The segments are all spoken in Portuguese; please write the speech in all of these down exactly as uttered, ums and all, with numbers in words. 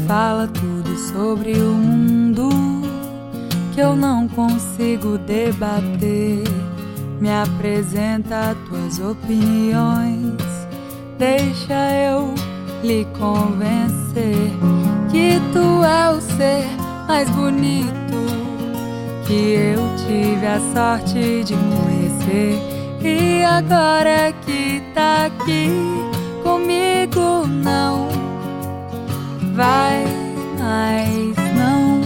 fala tudo sobre o mundo que eu não consigo debater. Me apresenta tuas opiniões, deixa eu lhe convencer que tu é o ser mais bonito que eu tive a sorte de conhecer. E agora que tá aqui comigo, não vai mais não.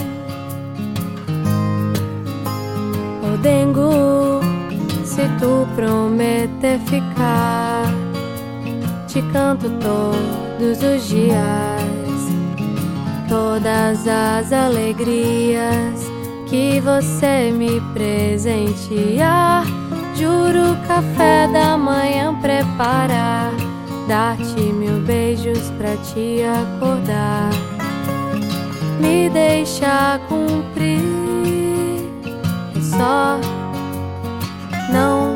Ô Dengo, se tu prometer ficar, te canto todos os dias, todas as alegrias que você me presentear. Juro café da manhã preparar, dar-te mil beijos pra te acordar, me deixar cumprir, é só não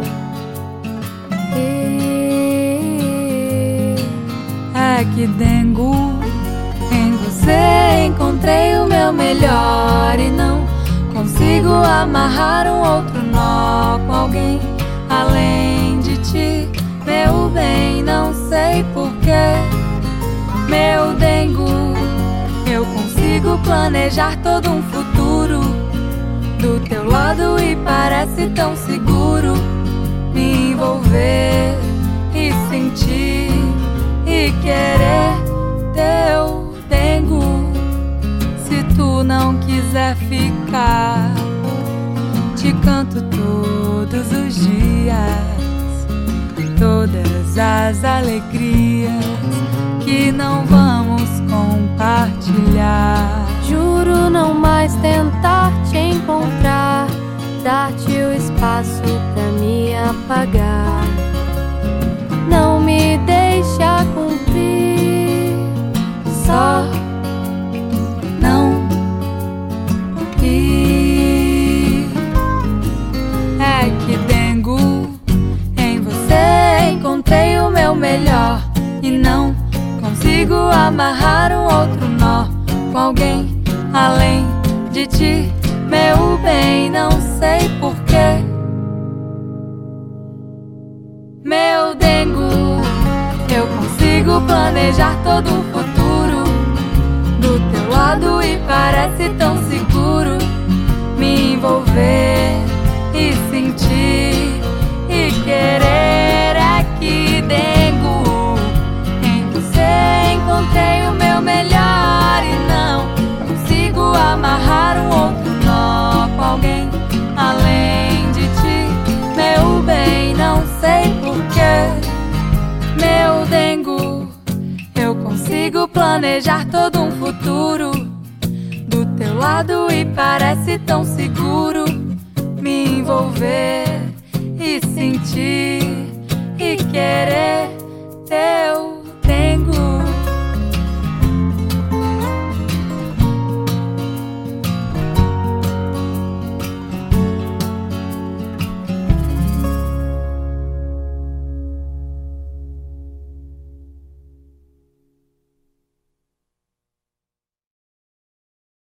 ir. É que Dengo, em você encontrei o meu melhor e não consigo amarrar um outro nó com alguém além de ti, meu bem, não sei porquê. Meu Dengo, eu consigo planejar todo um futuro do teu lado e parece tão seguro me envolver e sentir e querer teu Dengo. Se tu não quiser ficar, te canto todos os dias, todas as alegrias que não vamos compartilhar. Juro não mais tentar te encontrar, dar-te o espaço pra me apagar, não me deixa cumprir, só não ir. É que Dengo, em você encontrei o meu melhor e não consigo amarrar um outro nó com alguém além de ti, meu bem, não sei porquê. Meu Dengo, eu consigo planejar todo um futuro do teu lado e parece tão seguro me envolver e sentir e querer. Aqui, Dengo, em você encontrei o meu melhor e não consigo amarrar um outro nó com alguém além de ti, meu bem, não sei porquê. Meu Dengo, eu consigo planejar todo um futuro do teu lado e parece tão seguro me envolver e sentir e querer teu